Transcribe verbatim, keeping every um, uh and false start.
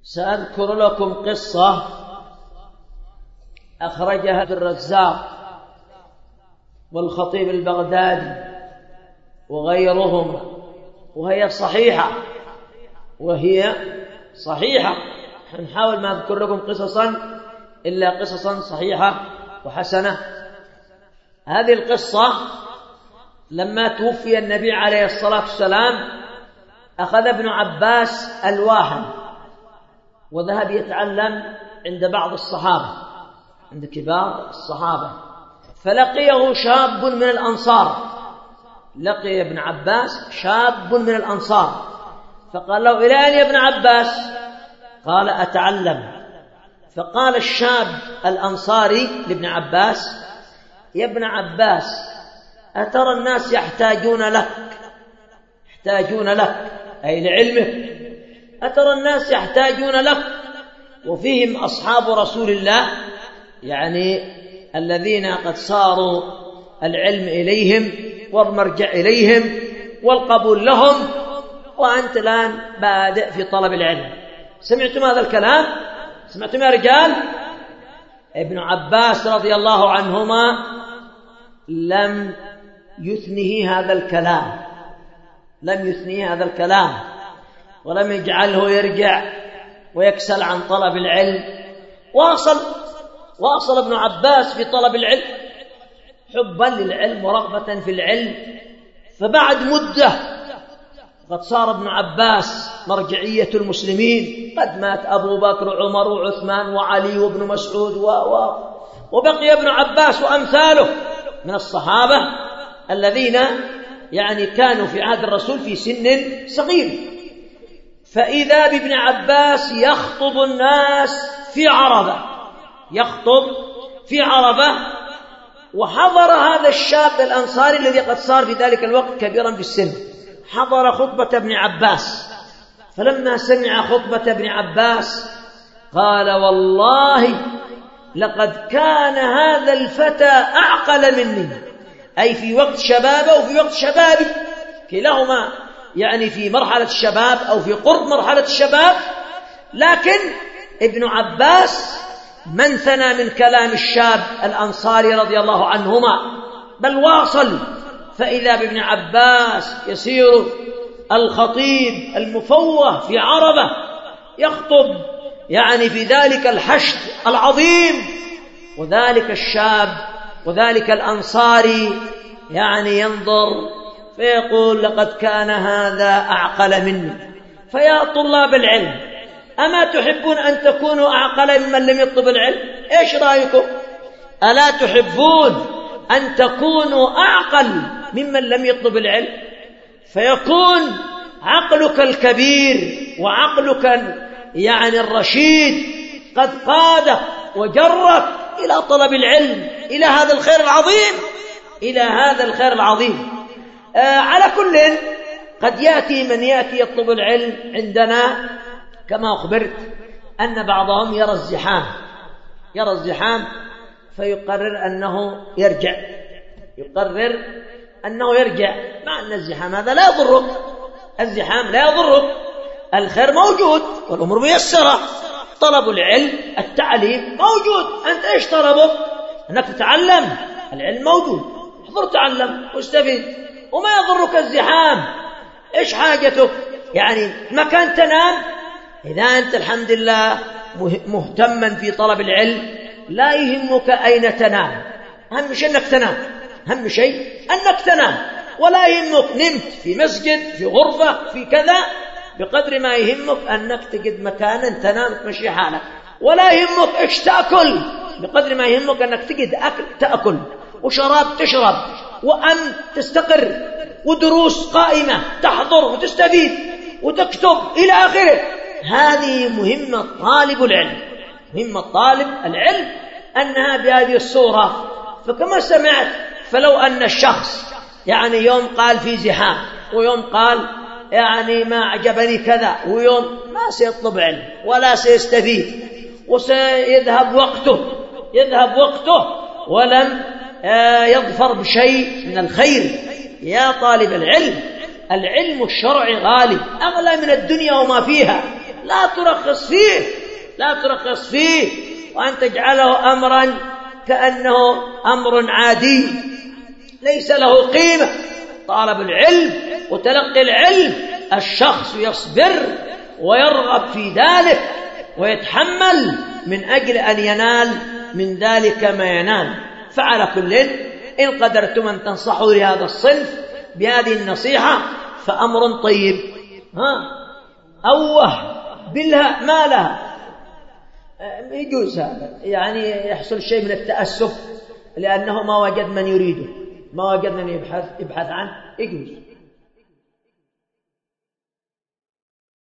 سأذكر لكم قصة أخرجها ابن الرزاق والخطيب البغدادي وغيرهما، وهي صحيحة وهي صحيحة نحاول ما أذكر لكم قصصا إلا قصصا صحيحة وحسنة. هذه القصة لما توفي النبي عليه الصلاة والسلام أخذ ابن عباس ألواحا وذهب يتعلم عند بعض الصحابة، عند كبار الصحابة، فلقيه شاب من الأنصار، لقي ابن عباس شاب من الأنصار فقال له: إلى أين يا ابن عباس؟ قال: أتعلم. فقال الشاب الأنصاري لابن عباس: يا ابن عباس، أترى الناس يحتاجون لك يحتاجون لك أي لعلمك، أترى الناس يحتاجون لك وفيهم أصحاب رسول الله، يعني الذين قد صاروا العلم إليهم والمرجع إليهم والقبول لهم، وأنت الآن بادئ في طلب العلم. سمعتم هذا الكلام؟ سمعتم يا رجال؟ ابن عباس رضي الله عنهما لم يثنه هذا الكلام لم يثنيه هذا الكلام ولم يجعله يرجع ويكسل عن طلب العلم. واصل واصل ابن عباس في طلب العلم حبا للعلم ورغبة في العلم. فبعد مدة قد صار ابن عباس مرجعية المسلمين، قد مات أبو بكر وعمر وعثمان وعلي وابن مسعود و... و... وبقي ابن عباس وأمثاله من الصحابة الذين يعني كانوا في عهد الرسول في سن صغير. فإذا بابن عباس يخطب الناس في عرفة يخطب في عرفة وحضر هذا الشاب الأنصاري الذي قد صار في ذلك الوقت كبيرا في السن، حضر خطبة ابن عباس. فلما سمع خطبة ابن عباس قال: والله لقد كان هذا الفتى أعقل مني، أي في وقت شبابه وفي وقت شبابي، كلاهما يعني في مرحلة الشباب أو في قرب مرحلة الشباب. لكن ابن عباس من ثنى من كلام الشاب الأنصاري رضي الله عنهما، بل واصل. فإذا بابن عباس يسير الخطيب المفوه في عرفة يخطب يعني في ذلك الحشد العظيم، وذلك الشاب وذلك الأنصاري يعني ينظر فيقول: لقد كان هذا أعقل مني. فيا طلاب العلم، أما تحبون أن تكونوا أعقل ممن لم يطلب العلم؟ إيش رأيكم؟ ألا تحبون أن تكونوا أعقل ممن لم يطلب العلم؟ فيكون عقلك الكبير وعقلك يعني الرشيد قد قادك وجرك إلى طلب العلم، إلى هذا الخير العظيم إلى هذا الخير العظيم. آه على كل، قد يأتي من يأتي يطلب العلم عندنا كما أخبرت أن بعضهم يرى الزحام يرى الزحام فيقرر أنه يرجع يقرر أنه يرجع مع أن الزحام هذا لا يضرك الزحام لا يضرك الخير موجود والأمور ميسرة. طلب العلم التعليم موجود، أنت إيش طلبك؟ أنك تتعلم، العلم موجود، احضر تعلم واستفيد، وما يضرك الزحام. إيش حاجتك؟ يعني مكان تنام؟ إذا أنت الحمد لله مهتما في طلب العلم لا يهمك أين تنام، أهم شيء أنك تنام أهم شيء أنك تنام ولا يهمك نمت في مسجد في غرفة في كذا، بقدر ما يهمك أنك تجد مكانا تنام تمشي حالك. ولا يهمك إيش تأكل، بقدر ما يهمك أنك تجد أكل تأكل وشراب تشرب وأن تستقر ودروس قائمة تحضر وتستفيد وتكتب إلى آخره. هذه مهمة طالب العلم مهمة طالب العلم أنها بهذه الصورة. فكما سمعت، فلو أن الشخص يعني يوم قال في زحام ويوم قال يعني ما عجبني كذا، ويوم ما سيطلب علم ولا سيستفيد وسيذهب وقته يذهب وقته ولم يظفر بشيء من الخير. يا طالب العلم، العلم الشرعي غالي، أغلى من الدنيا وما فيها، لا ترخص فيه لا ترخص فيه وأن تجعله أمرا كأنه أمر عادي ليس له قيمة. طالب العلم وتلقي العلم الشخص يصبر ويرغب في ذلك ويتحمل من أجل أن ينال من ذلك ما ينال. فعلى كل إن قدرتم أن تنصحوا لهذا الصنف بهذه النصيحة فأمر طيب. ها أوه بالها ما لها يجوز هذا، يعني يحصل شيء من التأسف لأنه ما وجد من يريده، ما وجد من يبحث, يبحث عنه، يجوز.